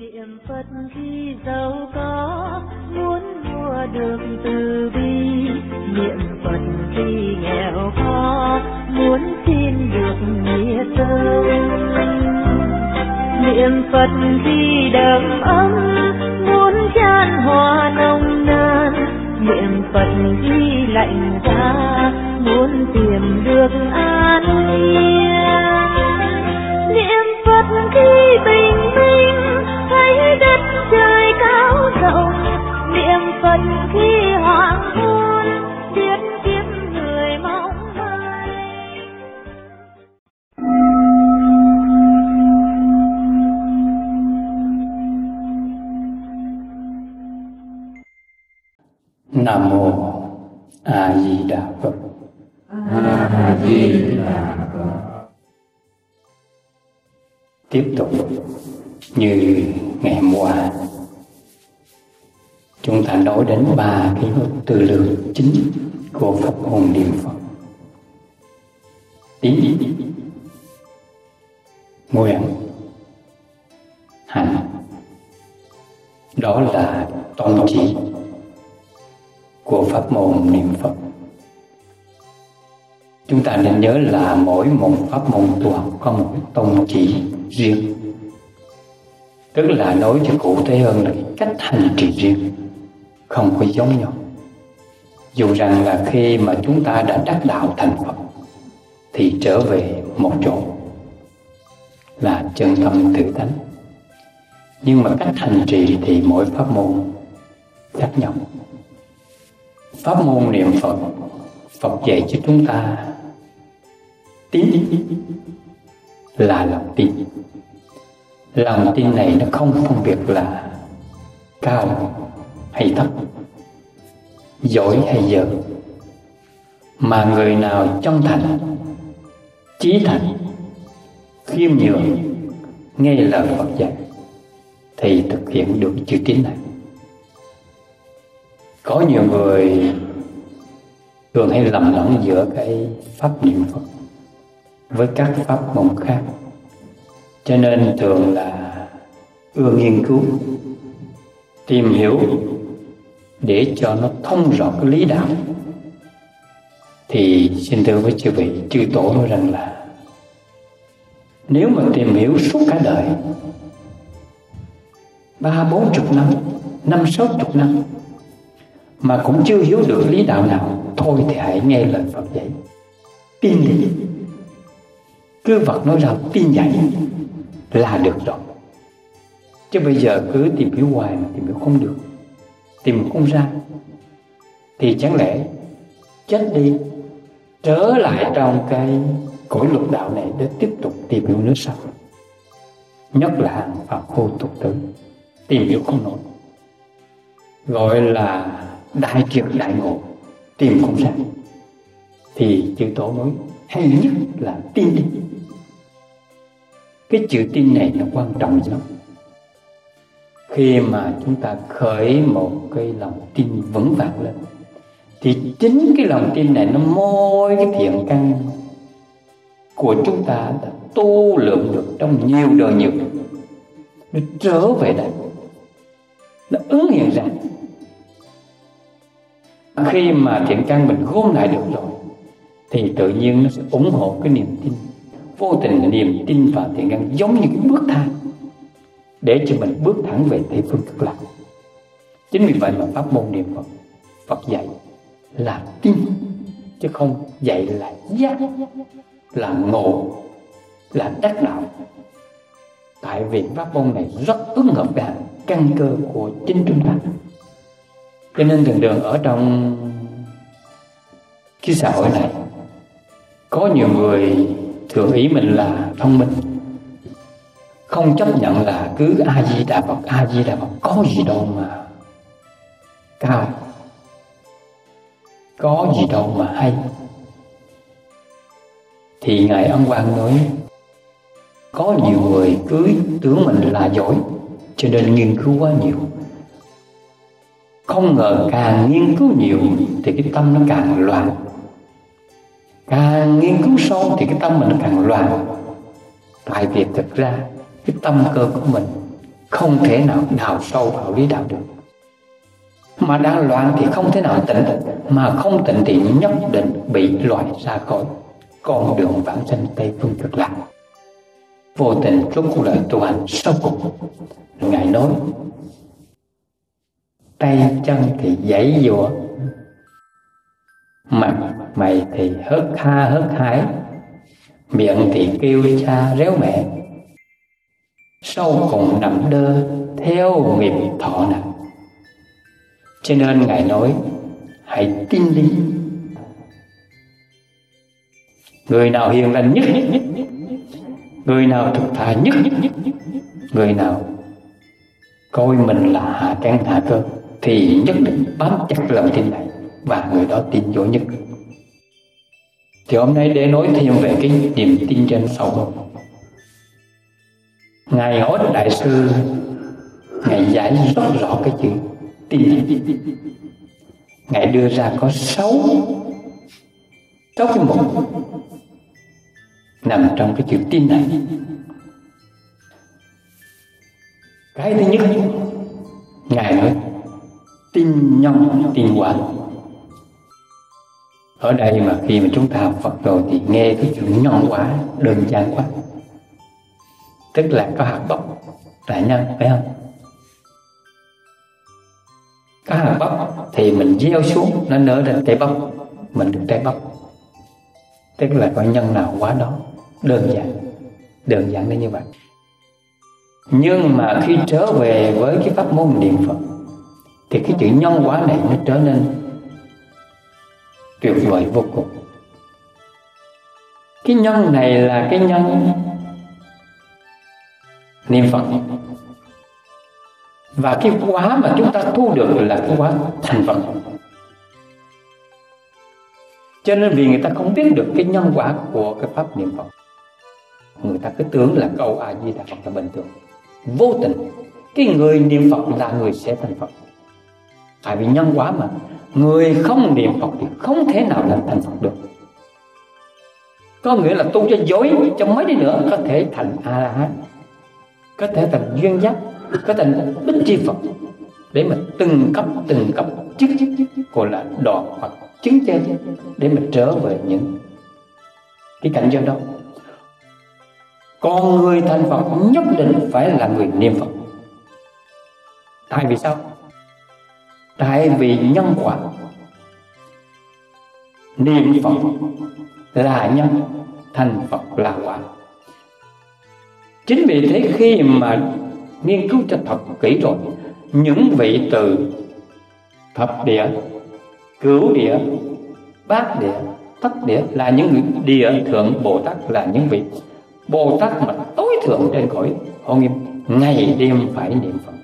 Niệm Phật khi giàu có, muốn mua được từ bi. Niệm Phật khi nghèo khó, muốn xin được nghĩa tâm. Niệm Phật khi đầm ấm, muốn chan hòa nồng nàn. Niệm Phật khi lạnh giá, muốn tìm được an yên. Niệm Phật khi bình minh, thấy đất trời cao rộng. Niệm Phật khi hoàng hôn, biết kiếm người mong manh. Nam mô A Di Đà Phật. A Di Đà Phật. Tiếp tục như ngày hôm qua, chúng ta nói đến 3 cái tư lương chính của pháp môn niệm Phật: tín, nguyện, hành. Đó là tôn chỉ của pháp môn niệm Phật. Chúng ta nên nhớ là mỗi một pháp môn tu học có một cái tôn chỉ riêng, tức là nói cho cụ thể hơn là cái cách hành trì riêng, không có giống nhau. Dù rằng là khi mà chúng ta đã đắc đạo thành Phật thì trở về một chỗ là chân tâm tự tánh, nhưng mà cách hành trì thì mỗi pháp môn khác nhau. Pháp môn niệm Phật, Phật dạy cho chúng ta tín là lòng tin. Lòng tin này nó không phân biệt là cao hay thấp, giỏi hay dở, mà người nào chân thành, chí thành, khiêm nhường, nghe lời Phật dạy thì thực hiện được chữ tín này. Có nhiều người thường hay lầm lẫn giữa cái pháp niệm Phật với các pháp môn khác, cho nên thường là ưa nghiên cứu, tìm hiểu để cho nó thông rõ cái lý đạo. Thì xin thưa với chư vị, chư tổ nói rằng là nếu mà tìm hiểu suốt cả đời, 30-40 năm, 50-60 năm mà cũng chưa hiểu được lý đạo nào, thôi thì hãy nghe lời Phật dạy, tin đi. Cứ Phật nói rằng tin dạy là được rồi. Chứ bây giờ cứ tìm hiểu hoài mà tìm hiểu không được, tìm không ra, thì chẳng lẽ chết đi, trở lại trong cái cõi lục đạo này để tiếp tục tìm hiểu nữa sao? Nhất là hàng phàm phu tục tử, tìm hiểu không nổi, gọi là đại triệt đại ngộ, tìm không ra. Thì chư tổ nói hay nhất là tin đi. Cái chữ tin này nó quan trọng lắm. Khi mà chúng ta khởi một cái lòng tin vững vàng lên, thì chính cái lòng tin này nó môi cái thiện căn của chúng ta đã tu luyện được trong nhiều đời nhiều, nó trở về đây, nó ứng hiện ra. Khi mà thiện căn mình gom lại được rồi thì tự nhiên nó sẽ ủng hộ cái niềm tin. Vô tình niềm tin và thiện căn giống như cái bước thang để cho mình bước thẳng về Tây phương Cực Lạc. Chính vì vậy mà pháp môn niệm Phật, Phật dạy là tin, chứ không dạy là giác, là ngộ, là đắc đạo. Tại vì pháp môn này rất ứng hợp với căn cơ của chính chúng ta. Cho nên thường thường ở trong cái xã hội này, có nhiều người thường ý mình là thông minh, không chấp nhận là cứ A Di Đà Phật, A Di Đà Phật, có gì đâu mà cao, có gì đâu mà hay. Thì Ngài Ấn Quang nói có nhiều người cứ tưởng mình là giỏi, cho nên nghiên cứu quá nhiều. Không ngờ càng nghiên cứu nhiều thì cái tâm nó càng loạn, càng nghiên cứu sâu thì cái tâm mình nó càng loạn. Tại vì thực ra cái tâm cơ của mình không thể nào đào sâu vào lý đạo được. Mà đang loạn thì không thể nào tịnh, mà không tịnh thì nhất định bị loại ra khỏi con đường vãng sanh Tây Phương Cực Lạc. Vô tình rốt cuộc lời tu hành sau cùng, Ngài nói tay chân thì giãy giụa, mặt mày thì hớt ha hớt hải, miệng thì kêu cha réo mẹ, sau cùng nằm đơ theo nghiệp thọ nặng. Cho nên Ngài nói hãy tin đi. Người nào hiền lành nhất, người nào thực thà nhất, người nào coi mình là hạ căn hạ cơ thì nhất định bám chặt lòng tin này, và người đó tin vô nhất. Thì hôm nay để nói thêm về cái niềm tin trên sâu hơn. Ngài Ngộ Ích Đại Sư Ngài giải rất rõ cái chữ tin. Ngài đưa ra có 6 cái mục nằm trong cái chữ tin này. Cái thứ nhất, Ngài nói tin nhân tin quả. Ở đây mà khi mà chúng ta học Phật rồi thì nghe cái chữ nhân quả đơn giản quá. Tức là có hạt bắp là nhân, phải không? Có hạt bắp thì mình gieo xuống nó nở ra trái bắp, mình được trái bắp. Tức là có nhân nào quá đó, đơn giản đến như vậy. Nhưng mà khi trở về với cái pháp môn niệm Phật thì cái chữ nhân quả này nó trở nên tuyệt vời vô cùng. Cái nhân này là cái nhân niệm Phật, và cái quả mà chúng ta thu được là cái quả thành Phật. Cho nên vì người ta không biết được cái nhân quả của cái pháp niệm Phật, người ta cứ tưởng là câu A Di Đà Phật là bình thường. Vô tình cái người niệm Phật là người sẽ thành Phật. Tại vì nhân quả mà, người không niệm Phật thì không thể nào làm thành Phật được. Có nghĩa là tu cho dối cho mấy đi nữa có thể thành A-la-hán, có thể thành duyên giác, có thể thành Bích Chi Phật, để mà từng cấp chức gọi là đoạn hoặc chứng chân, để mà trở về những cái cảnh giới đó. Còn người thành Phật nhất định phải là người niệm Phật. Tại vì sao? Tại vì nhân quả. Niệm Phật là nhân, thành Phật là quả. Chính vì thế khi mà nghiên cứu cho thật kỹ rồi, những vị từ thập địa, cửu địa, bát địa, thất địa là những vị địa thượng Bồ Tát, là những vị Bồ Tát mà tối thượng trên cõi Hộ Nghiêm, ngày đêm phải niệm Phật.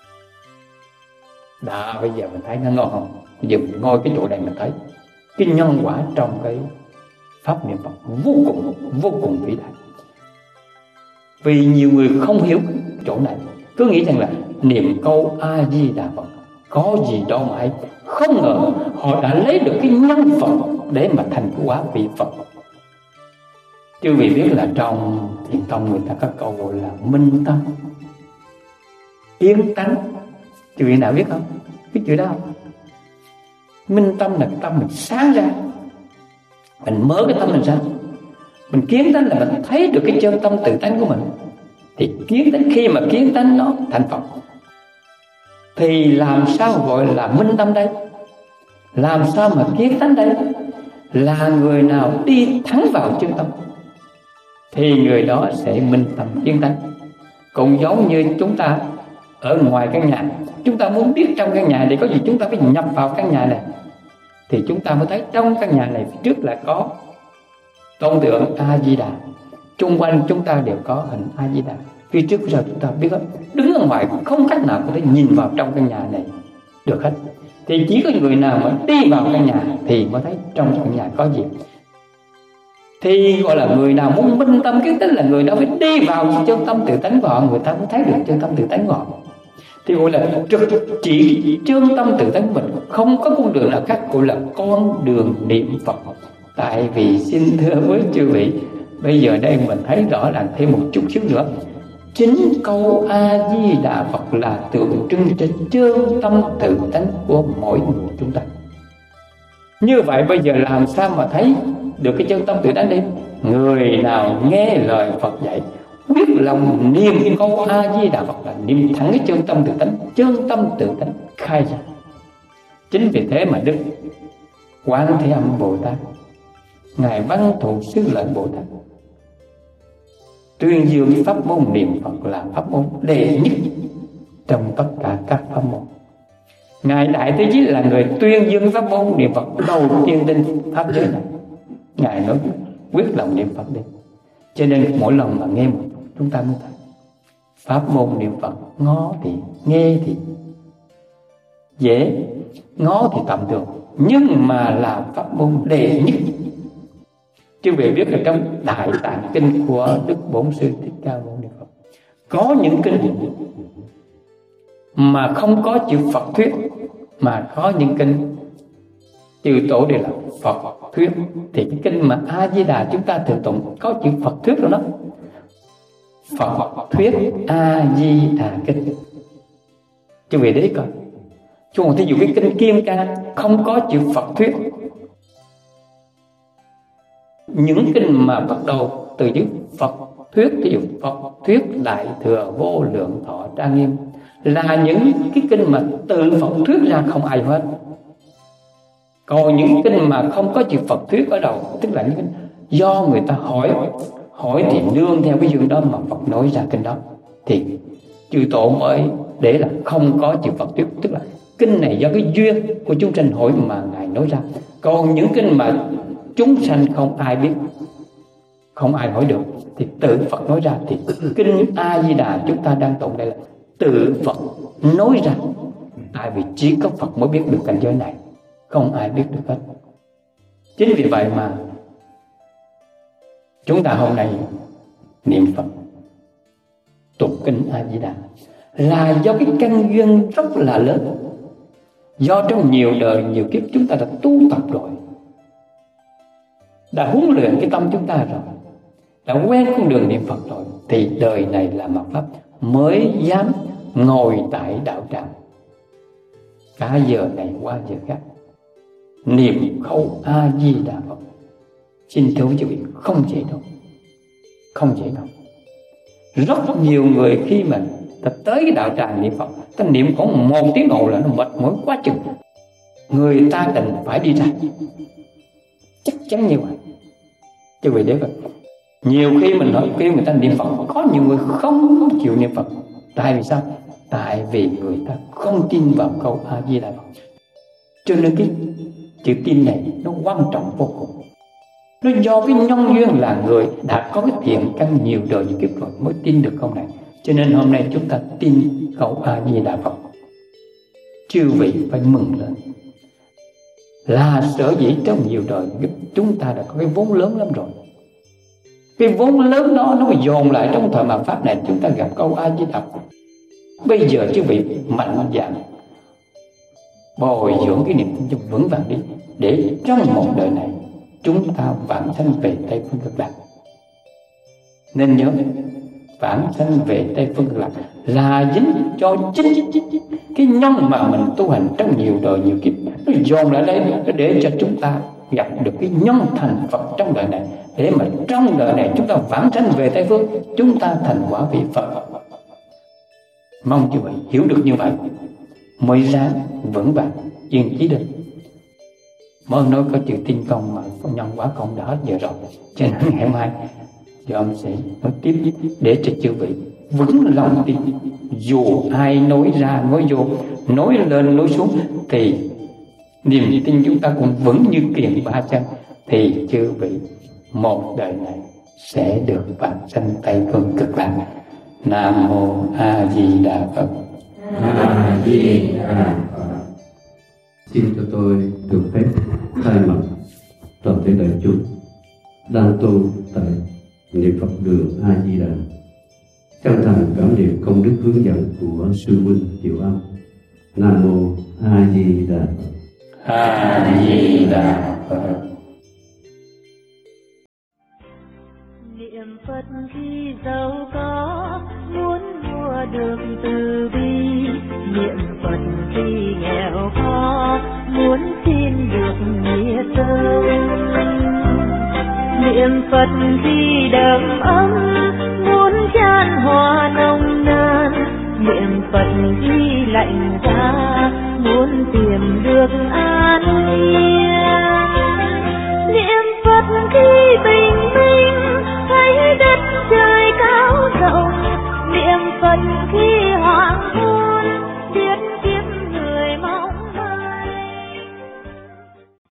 Đã, bây giờ mình thấy nó ngon không? Bây giờ mình ngồi cái chỗ này mình thấy cái nhân quả trong cái pháp niệm Phật vô cùng vĩ đại. Vì nhiều người không hiểu chỗ này, cứ nghĩ rằng là niệm câu A Di Đà Phật có gì đâu mà hay. Không ngờ họ đã lấy được cái nhân Phật để mà thành cái quả vị Phật. Chứ vì biết là trong Thiền Tông người ta có câu gọi là minh tâm kiến tánh. Chứ vị nào biết không? Biết chữ đó không? Minh tâm là tâm mình sáng ra, mình mở cái tâm mình ra. Mình kiến tánh là mình thấy được cái chân tâm tự tánh của mình. Thì kiến tánh, khi mà kiến tánh nó thành Phật thì làm sao gọi là minh tâm đây? Làm sao mà kiến tánh đây? Là người nào đi thẳng vào chân tâm thì người đó sẽ minh tâm kiến tánh. Cũng giống như chúng ta ở ngoài căn nhà, chúng ta muốn biết trong căn nhà này có gì, chúng ta phải nhập vào căn nhà này thì chúng ta mới thấy trong căn nhà này phía trước là có tôn tượng A Di Đà, chung quanh chúng ta đều có hình A Di Đà. Phía trước giờ chúng ta biết hết, đứng ở ngoài không cách nào có thể nhìn vào trong căn nhà này được hết. Thì chỉ có người nào mà đi vào căn nhà thì mới thấy trong căn nhà có gì. Thì gọi là người nào muốn minh tâm kiến tánh là người đó phải đi vào chân tâm tự tánh của họ, người ta mới thấy được chân tâm tự tánh của họ. Thì gọi là chỉ chân tâm tự tánh của mình, không có con đường nào khác, gọi là con đường niệm Phật. Tại vì xin thưa với chư vị, bây giờ đây mình thấy rõ là thêm một chút xíu nữa, Chính câu A Di Đà Phật là tượng trưng cho chân tâm tự tánh của mỗi người chúng ta. Như vậy bây giờ làm sao mà thấy được cái chân tâm tự tánh đi? Người nào nghe lời Phật dạy, quyết lòng niệm câu A Di Đà Phật là niệm thẳng cái chân tâm tự tánh, chân tâm tự tánh khai ra. Chính vì thế mà Đức Quan Thế Âm Bồ Tát, Ngài Văn Thù Sư Lợi Bồ Tát tuyên dương pháp môn niệm Phật là pháp môn đệ nhất trong tất cả các pháp môn. Ngài Đại Thế Chí là người tuyên dương pháp môn niệm Phật đầu tiên trên pháp giới này. Ngài nói quyết lòng niệm Phật đi. Cho nên mỗi lần mà nghe một chúng ta mới thấy pháp môn niệm Phật ngó thì nghe thì dễ, ngó thì tầm thường, nhưng mà là pháp môn đệ nhất. Chứ vị biết là trong Đại Tạng Kinh của Đức Bổn Sư Thích Ca Mâu Ni Phật có những kinh mà không có chữ Phật thuyết, mà có những kinh chư tổ đều là Phật thuyết. Thì cái kinh mà A Di Đà chúng ta thường tụng có chữ Phật thuyết rồi đó. Phật thuyết A Di Đà Kinh. Chứ về đấy coi. Chứ còn thí dụ cái kinh Kim Cang không có chữ Phật thuyết. Những kinh mà bắt đầu từ chữ Phật thuyết, thí dụ Phật thuyết Đại Thừa Vô Lượng Thọ Trang Nghiêm, là những cái kinh mà từ Phật thuyết ra, không ai hết. Còn những kinh mà không có chữ Phật thuyết ở đầu, tức là những kinh do người ta hỏi thì nương theo cái duyên đó mà Phật nói ra kinh đó, thì chư tổ mới để là không có chữ Phật thuyết, tức là kinh này do cái duyên của chúng sanh hỏi mà Ngài nói ra. Còn những kinh mà chúng sanh không ai biết, không ai hỏi được, thì tự Phật nói ra. Thì kinh A Di Đà chúng ta đang tụng đây là tự Phật nói ra. Tại vì chỉ có Phật mới biết được cảnh giới này, không ai biết được hết. Chính vì vậy mà chúng ta hôm nay niệm Phật, tụng kinh A Di Đà là do cái căn duyên rất là lớn. Do trong nhiều đời nhiều kiếp chúng ta đã tu tập rồi, đã huấn luyện cái tâm chúng ta rồi, đã quen con đường niệm Phật rồi, thì đời này là mạt Pháp mới dám ngồi tại đạo tràng cả giờ này qua giờ khác niệm câu A Di Đà Phật. Xin thưa quý vị, không dễ đâu, không dễ đâu. Rất nhiều người khi mà ta tới cái đạo tràng niệm Phật, ta niệm khoảng 1 tiếng đồng hồ là nó mệt mỏi quá chừng, người ta đành phải đi ra, chắc chắn như vậy. Chứ vì đấy rồi, nhiều khi mình nói kêu người ta niệm Phật, có nhiều người không chịu niệm Phật. Tại vì sao? Tại vì người ta không tin vào câu A Di Đà Phật. Cho nên cái chữ tin này nó quan trọng vô cùng. Nó do cái nhân duyên là người đã có cái thiện căn nhiều đời nhiều kiếp rồi mới tin được câu này. Cho nên hôm nay chúng ta tin câu A Di Đà Phật, chư vị phải mừng lên. Là sở dĩ trong nhiều đời chúng ta đã có cái vốn lớn lắm rồi. Cái vốn lớn đó nó phải dồn lại trong thời mạt Pháp này, chúng ta gặp câu A Di Đà Phật. Bây giờ chư vị mạnh dạn bồi dưỡng cái niềm tin cho vững vàng đi, để trong một đời này chúng ta vãng sanh về Tây Phương Cực Lạc. Nên nhớ, vãng sanh về Tây Phương Cực Lạc là dính cho chính cái nhân mà mình tu hành trong nhiều đời nhiều kiếp. Nó dồn lại đây để cho chúng ta gặp được cái nhân thành Phật trong đời này, để mà trong đời này chúng ta vãng sanh về Tây Phương, chúng ta thành quả vị Phật. Mong như vậy, hiểu được như vậy mới ráng vững vàng kiên trì được. Mới nói có chữ tin công mà có nhân quả công đã hết giờ rồi, cho nên ngày mai giờ ông sẽ nói tiếp để cho chư vị vững lòng tin. Dù ai nói ra nói vô, nói lên nói xuống, thì niềm tin chúng ta cũng vững như kiềng ba chân, thì chư vị một đời này sẽ được vãng sanh Tây Phương Cực Lạc. Nam mô A Di Đà Phật. A Di Đà Phật. Xin cho tôi được phép thay mặt toàn thể đại chúng đang tu tại niệm Phật đường A Di Đà chân thành cảm niệm công đức hướng dẫn của sư huynh Diệu Âm. Nam mô A Di Đà Phật. A Di Đà Phật. Niệm Phật khi giàu có Chúa được từ bi, niệm Phật khi nghèo khó, muốn xin được nghĩa tâm. Niệm Phật khi đầm ấm, muốn chan hòa nồng nàn. Niệm Phật khi lạnh giá, muốn tìm được an